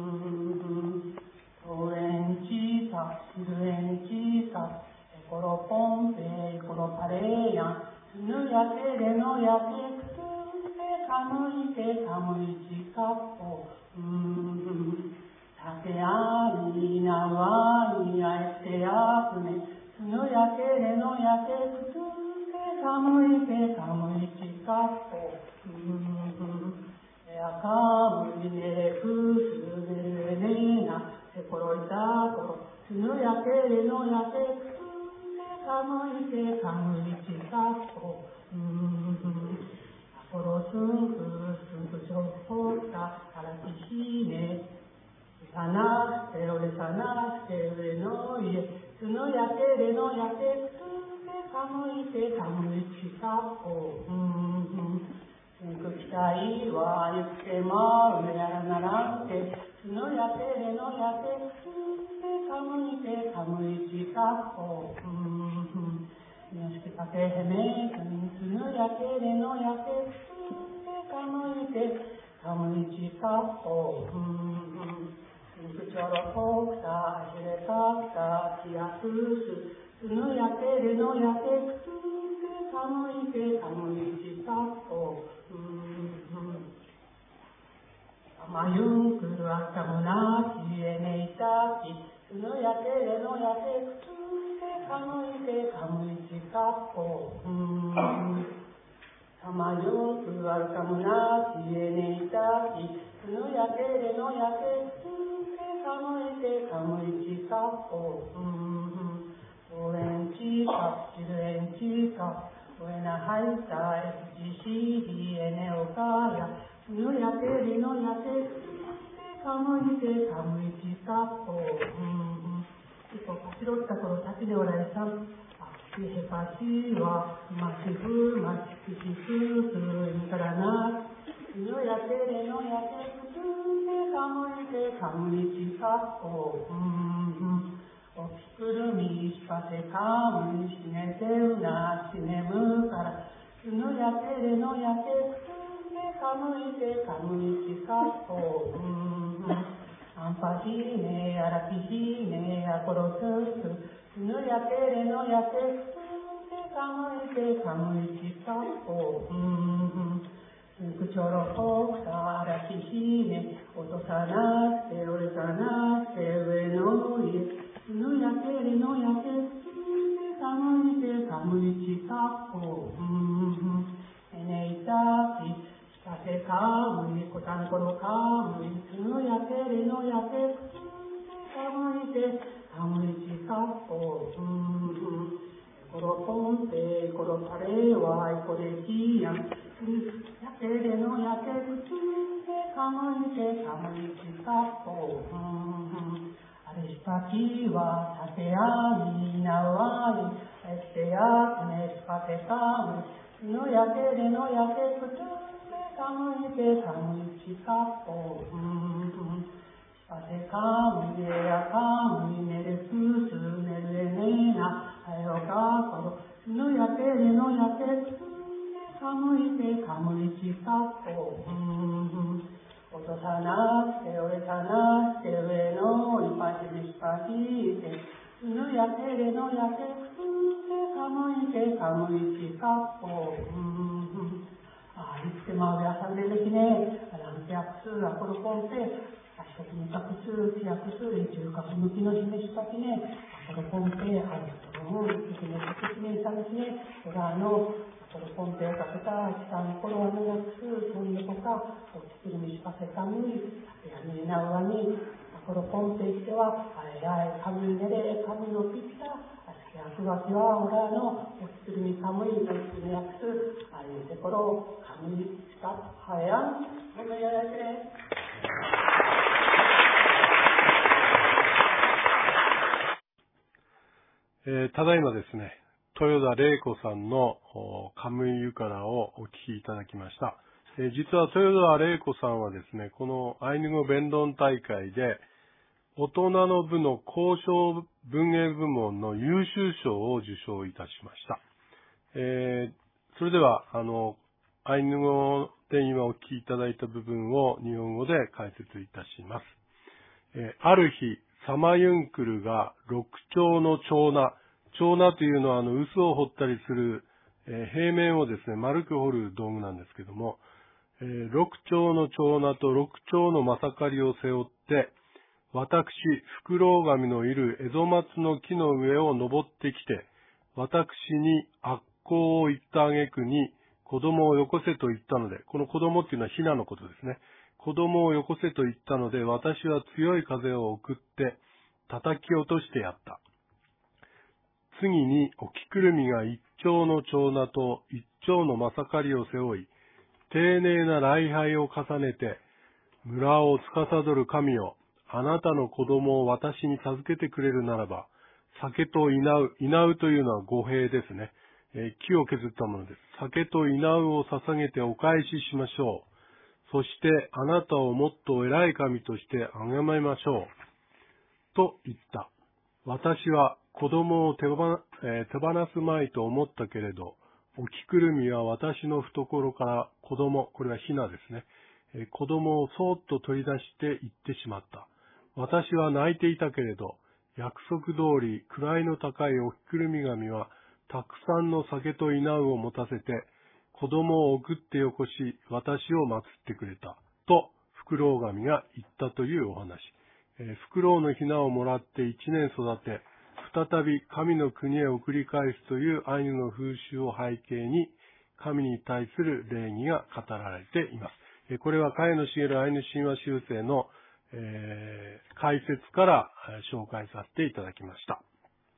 とえんちさるえんちさえころぽんぺいころぱれやんつぬやけれのやけくつんでかむいてかむいちかっぽたてあになわにあえてあくねつぬやけれのやけくつんでかむいてかむいちかっぽやかむいねれくすねれねなせころいたころつぬやけれのやけくつんでかむいてかむいちかっぽころすんくすんくちょこったあらきひねさなしておれさなしておれのいえつぬやけれのやけくつんでかむいてかむいちかっぽすんくきたいわゆっけまうやらならんてつぬやけれのやけくつんでかむいてかむいちかっぽよしきたけへめつぬやけれのやけくつんでかむいてかむいちかっぽくちょろこくたひれかったきやくすつぬやけれのやけくつんでかむいてかむいちかっぽあまゆんくるあかむなきえねいたきつぬやけれのやけくつんでかむいてかむいちかっぽさまよくあるかもなしえねいたきつのやけれのやけつけかむいてかむいちかおおれんちかちるえんちかおえなはいたえちしひえねおかやつのやけれのやけつけかむいてかむいちかおパチロッタコロタチでおられさんへぱしはましふましきしふすいからなのやけれのやけくつけかむいてかむいちかおおきくるみしかせかむいしねてうなしねむからのやけれのやけくつけかむいてかむいちかおアンパヒネアラキヒネアコロススのやけれのやけくつけかむいてかむいちかおくちょろこくたあらきひね落とさなくて折れさなくて上の上のやけれのやけくつけかむいてかむいちかおえねいたきしかせかむいこたんころかむいつのやけれのやけくつけかむいてかむいちかおころぽんてころたれはいこれきやんやけれのやけくつけかむいてかむいちかおあれしたきはさてあみなわにえってやくねしかせかむいのやけれのやけくつけかむいてかむいちかおしかせかむいえやかむいねれすすねるえねなはよかころのやけれのやけくつけかむいてかむいちかお落とさなくて折れさなくて上のいぱしびしぱしいてのやけれのやけくつけかむいてかむいちかおいつけまうやされるきねあらんてやくすあころぽんてあしょくにかくすちやくすいちゅうかふむきのひめしかきねあころぽんてあると思ういきねかくきねさみしねおらのこのポンテをかけた下の頃は長くそんでとかおちくるみしかせかむいやみなうわにこのポンテしてはあれやえかむいねれかむいのぴったあしやくわきはおらのおちくるみかむいのちくるやくすあれてころかむいしかはやんおめややけれただいまですね、豊田玲子さんのカムイユカラをお聞きいただきました。実は豊田玲子さんはですね、このアイヌ語弁論大会で大人の部の交渉文芸部門の優秀賞を受賞いたしました。それではアイヌ語で今お聞きいただいた部分を日本語で解説いたします。ある日、サマユンクルが六丁の蝶菜というのは臼を掘ったりする、平面をですね、丸く掘る道具なんですけども、六丁の蝶菜と六丁のまさかりを背負って、私、フクロウガミのいるエゾマツの木の上を登ってきて、私に悪行を言った挙句に子供をよこせと言ったので、この子供っていうのはヒナのことですね。子供をよこせと言ったので、私は強い風を送って叩き落としてやった。次に、おきくるみが一丁の蝶菜と一丁のまさかりを背負い、丁寧な礼拝を重ねて、村を司る神よ、あなたの子供を私に授けてくれるならば、酒と稲うというのは語弊ですね。木を削ったものです。酒と稲うを捧げてお返ししましょう。そしてあなたをもっと偉い神として崇めましょう。と言った。私は子供を手放すまいと思ったけれど、おきくるみは私の懐から子供、これはヒナですね。子供をそーっと取り出して行ってしまった。私は泣いていたけれど、約束通り位の高いおきくるみ神はたくさんの酒と稲うを持たせて、子供を送ってよこし、私を祀ってくれた。と、フクロウ神が言ったというお話。フクロウのヒナをもらって1年育て、再び神の国へ送り返すというアイヌの風習を背景に神に対する礼儀が語られています。これは茅野茂アイヌ神話修正の、解説から紹介させていただきました。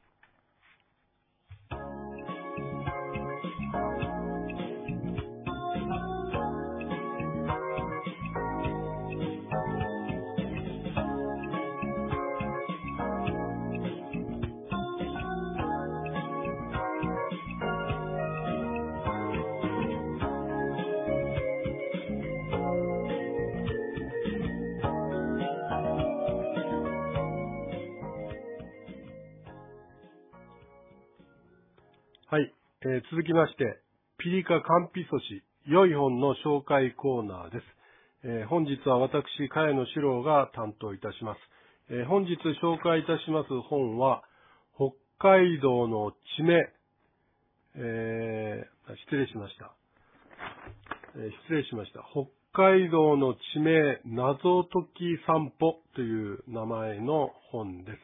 はい、続きまして、ピリカカンピソシ、良い本の紹介コーナーです。本日は私、茅野史郎が担当いたします。本日紹介いたします本は、北海道の地名、失礼しました。北海道の地名謎解き散歩という名前の本です。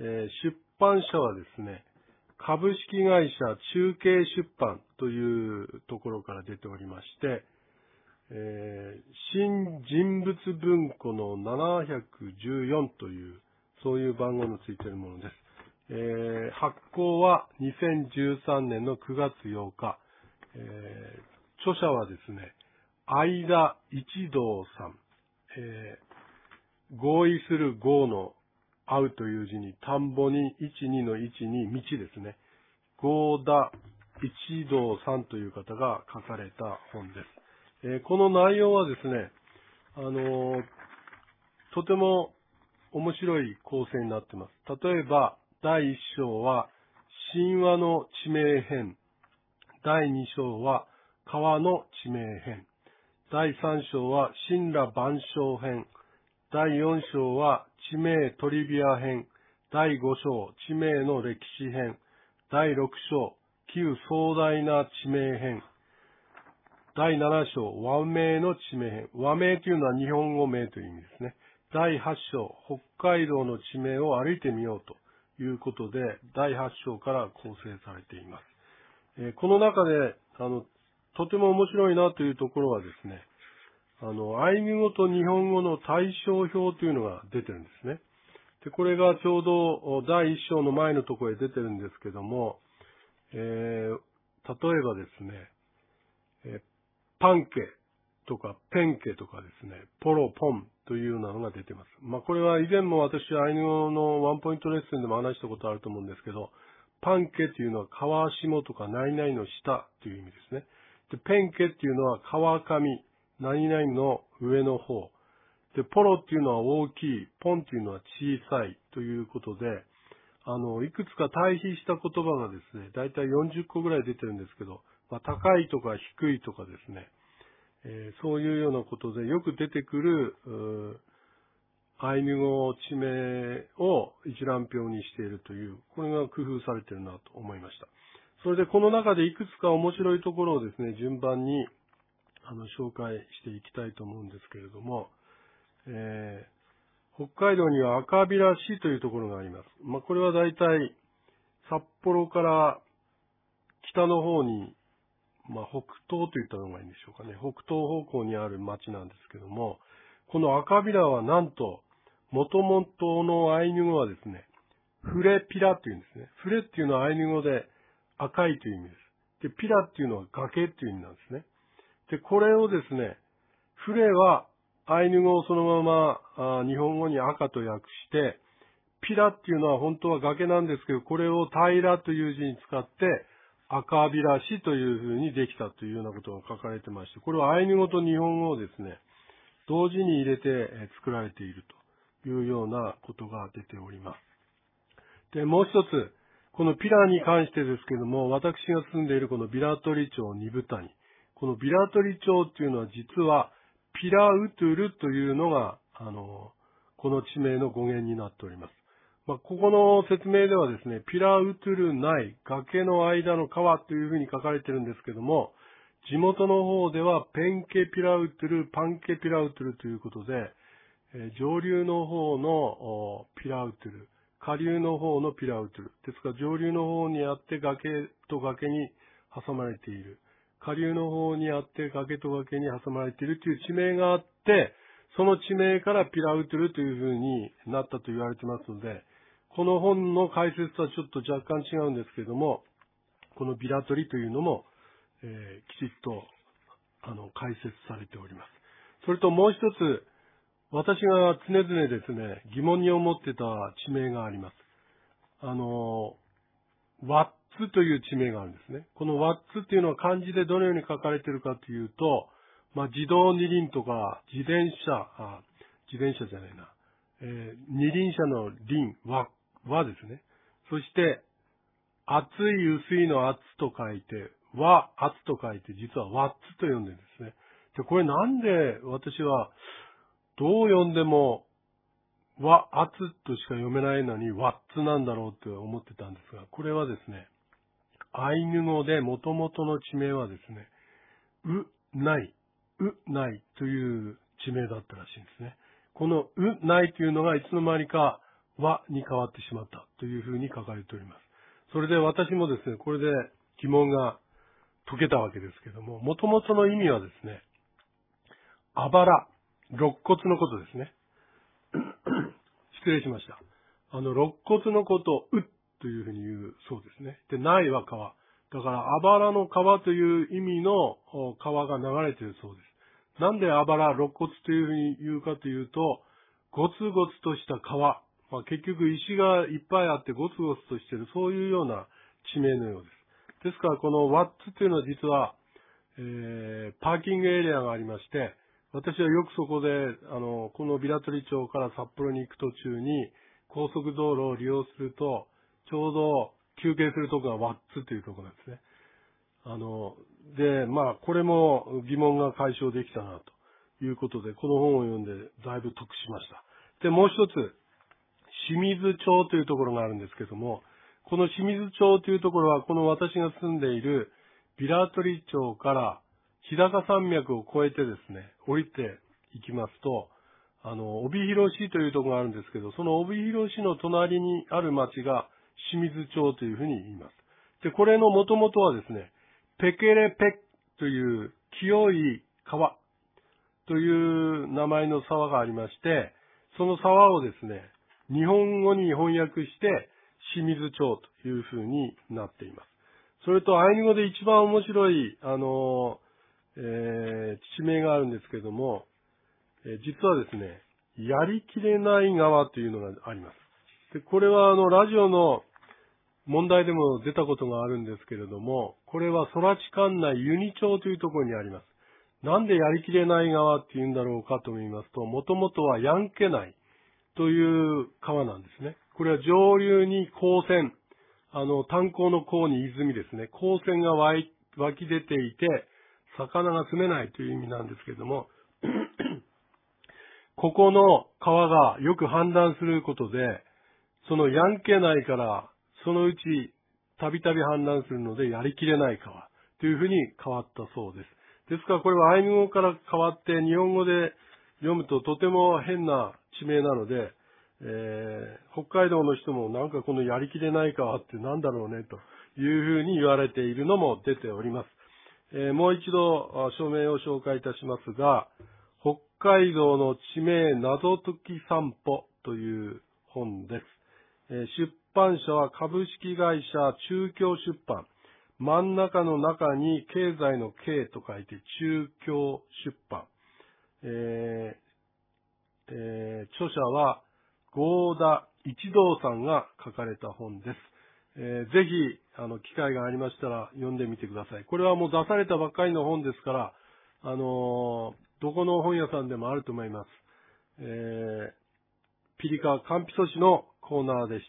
出版社はですね、株式会社中継出版というところから出ておりまして、新人物文庫の714という、そういう番号のついているものです。発行は2013年の9月8日。著者はですね、相田一道さん。合意する合の合うという字に、田んぼに12の1に道ですね。合田一道さんという方が書かれた本です。この内容はですね、とても面白い構成になっています。例えば、第1章は神話の地名編。第2章は川の地名編。第3章は神羅万象編。第4章は地名トリビア編。第5章、地名の歴史編。第6章、旧壮大な地名編。第7章、和名の地名編。和名というのは日本語名という意味ですね。第8章、北海道の地名を歩いてみようということで、第8章から構成されています。この中で、とても面白いなというところはですね、アイヌ語と日本語の対照表というのが出てるんですね。で、これがちょうど第1章の前のところへ出てるんですけども、例えばですね、パンケとかペンケとかですね、ポロポンというようなのが出てます。これは以前も私アイヌ語のワンポイントレッスンでも話したことあると思うんですけど、パンケというのは川下とか何々の下という意味ですね。で、ペンケっていうのは川上、何々の上の方。で、ポロっていうのは大きい、ポンっていうのは小さいということで、いくつか対比した言葉がですね、だいたい40個ぐらい出てるんですけど、高いとか低いとかですね、そういうようなことでよく出てくる、アイヌ語地名を一覧表にしているという、これが工夫されているなと思いました。それでこの中でいくつか面白いところをですね、順番に紹介していきたいと思うんですけれども、北海道には赤平市というところがあります。これはだいたい札幌から北の方に、北東といったのがいいんでしょうかね。北東方向にある町なんですけども、この赤平はなんと、元々のアイヌ語はですね、フレピラっていうんですね。フレっていうのはアイヌ語で赤いという意味です。で、ピラっていうのは崖っていう意味なんですね。で、これをですね、フレはアイヌ語をそのまま日本語に赤と訳して、ピラっていうのは本当は崖なんですけど、これを平らという字に使って、赤平市というふうにできたというようなことが書かれてまして、これはアイヌ語と日本語をですね、同時に入れて作られているというようなことが出ております。で、もう一つ、このピラに関してですけども、私が住んでいるこのビラトリ町二部谷。このビラトリ町っていうのは実はピラウトゥルというのが、この地名の語源になっております。ここの説明ではですね、ピラウトゥル内、崖の間の川というふうに書かれてるんですけども、地元の方ではペンケピラウトゥル、パンケピラウトゥルということで、上流の方のピラウトゥル、下流の方のピラウトゥル。ですから上流の方にあって崖と崖に挟まれている。 下流の方にあって崖と崖に挟まれているという地名があって、その地名からピラウトゥルというふうになったと言われてますので、この本の解説とはちょっと若干違うんですけれども、このビラトリというのも、きちっと解説されております。それともう一つ、私が常々ですね、疑問に思ってた地名があります。ワッツという地名があるんですね。このワッツっていうのは漢字でどのように書かれているかというと、自動二輪とか自転車じゃないな。二輪車の輪、和ですね。そして、厚い薄いの厚と書いて、和厚と書いて、実はワッツと読んでるんですね。で、これなんで私はどう読んでも和厚としか読めないのにワッツなんだろうって思ってたんですが、これはですね、アイヌ語で元々の地名はですね、ないという地名だったらしいんですね。このないというのがいつの間にか和に変わってしまったというふうに書かれております。それで私もですね、これで疑問が解けたわけですけども、元々の意味はですね、あばら、肋骨のことですね。失礼しました。肋骨のことをというふうに言うそうですね。で、ないは川。だから、あばらの川という意味の川が流れているそうです。なんであばら、肋骨というふうに言うかというと、ゴツゴツとした川。結局石がいっぱいあってゴツゴツとしている、そういうような地名のようです。ですから、このワッツというのは実は、パーキングエリアがありまして、私はよくそこで、このビラトリ町から札幌に行く途中に、高速道路を利用すると、ちょうど休憩するところがワッツというところなんですね。で、これも疑問が解消できたな、ということで、この本を読んでだいぶ得しました。で、もう一つ、清水町というところがあるんですけども、この清水町というところは、この私が住んでいるビラトリ町から日高山脈を越えてですね、降りていきますと、帯広市というところがあるんですけど、その帯広市の隣にある町が清水町というふうに言います。で、これの元々はですね、ペケレペという清い川という名前の沢がありまして、その沢をですね、日本語に翻訳して清水町というふうになっています。それとアイヌ語で一番面白い、地名があるんですけれども、実はですね、やりきれない川というのがあります。で、これはラジオの問題でも出たことがあるんですけれども、これは空知管内ユニ町というところにあります。なんでやりきれない川って言うんだろうかと言いますと、もともとはヤンケ内という川なんですね。これは上流に光線、炭鉱の鉱に泉ですね。光線が湧き出ていて、魚が住めないという意味なんですけれども、ここの川がよく氾濫することで、そのヤンケ内からそのうちたびたび氾濫するのでやりきれない川というふうに変わったそうです。ですからこれはアイヌ語から変わって日本語で読むととても変な地名なので、北海道の人もなんかこのやりきれない川ってなんだろうねというふうに言われているのも出ております。もう一度書名を紹介いたしますが、北海道の地名謎解き散歩という本です。出版社は株式会社中京出版。真ん中の中に経済の経と書いて中京出版。著者は合田一道さんが書かれた本です。ぜひ、機会がありましたら読んでみてください。これはもう出されたばっかりの本ですから、どこの本屋さんでもあると思います。ピリカカンピソ市のコーナーでした。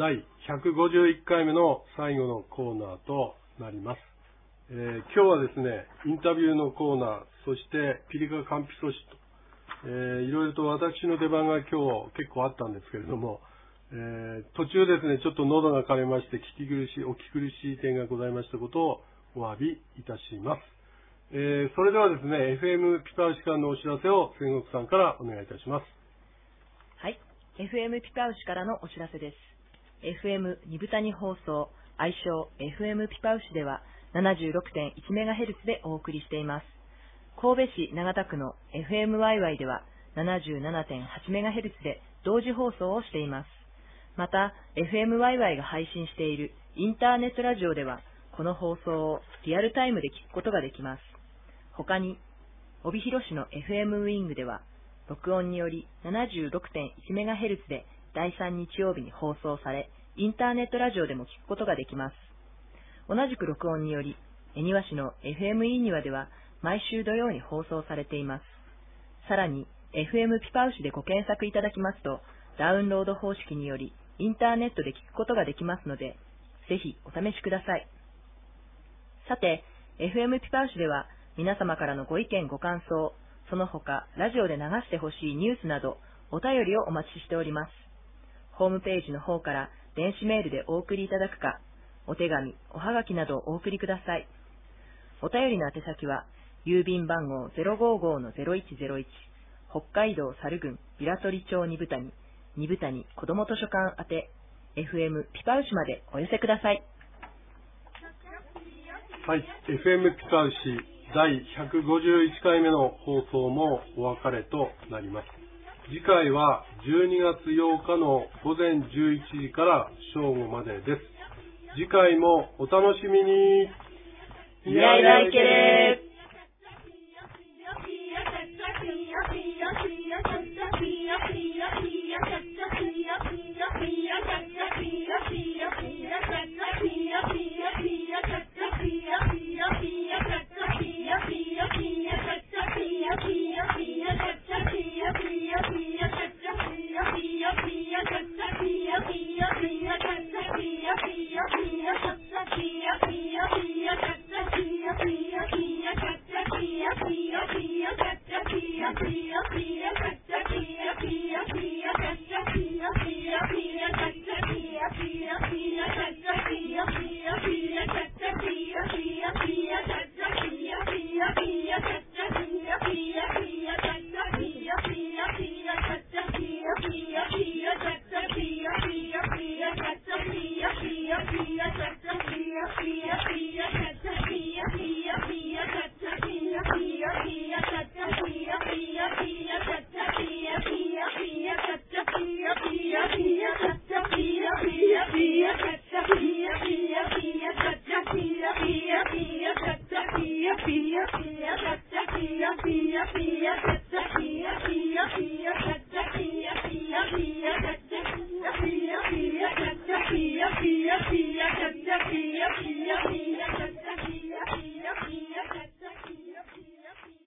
第151回目の最後のコーナーとなります。今日はですね、インタビューのコーナー、そしてピリカカンピソシと、いろいろと私の出番が今日結構あったんですけれども、途中ですね、ちょっと喉が枯れましてお聞き苦しい点がございましたことをお詫びいたします。それではですね、FM ピパウシからのお知らせを仙国さんからお願いいたします。 はい、FM ピパウシからのお知らせです。FM 二部谷放送、愛称 FM ピパウシでは 76.1MHz でお送りしています。神戸市長田区の FMYY では 77.8MHz で同時放送をしています。また、FMYY が配信しているインターネットラジオでは、この放送をリアルタイムで聞くことができます。他に、帯広市の FM ウィングでは、録音により 76.1MHz で第3日曜日に放送され、インターネットラジオでも聞くことができます。同じく録音により、恵庭市の FM インニワでは毎週土曜に放送されています。さらに、FM ピパウシでご検索いただきますと、ダウンロード方式によりインターネットで聞くことができますので、ぜひお試しください。さて、FM ピパウシでは皆様からのご意見ご感想、その他ラジオで流してほしいニュースなどお便りをお待ちしております。ホームページの方から電子メールでお送りいただくか、お手紙、おはがきなどをお送りください。お便りの宛先は、郵便番号 055-0101、北海道猿郡平取町二部谷子ども図書館宛て、FM ピパウシまでお寄せください。 はい、FM ピパウシ第151回目の放送もお別れとなります。次回は12月8日の午前11時から正午までです。次回もお楽しみに。 いやいらいけれー。 ピヤピヤ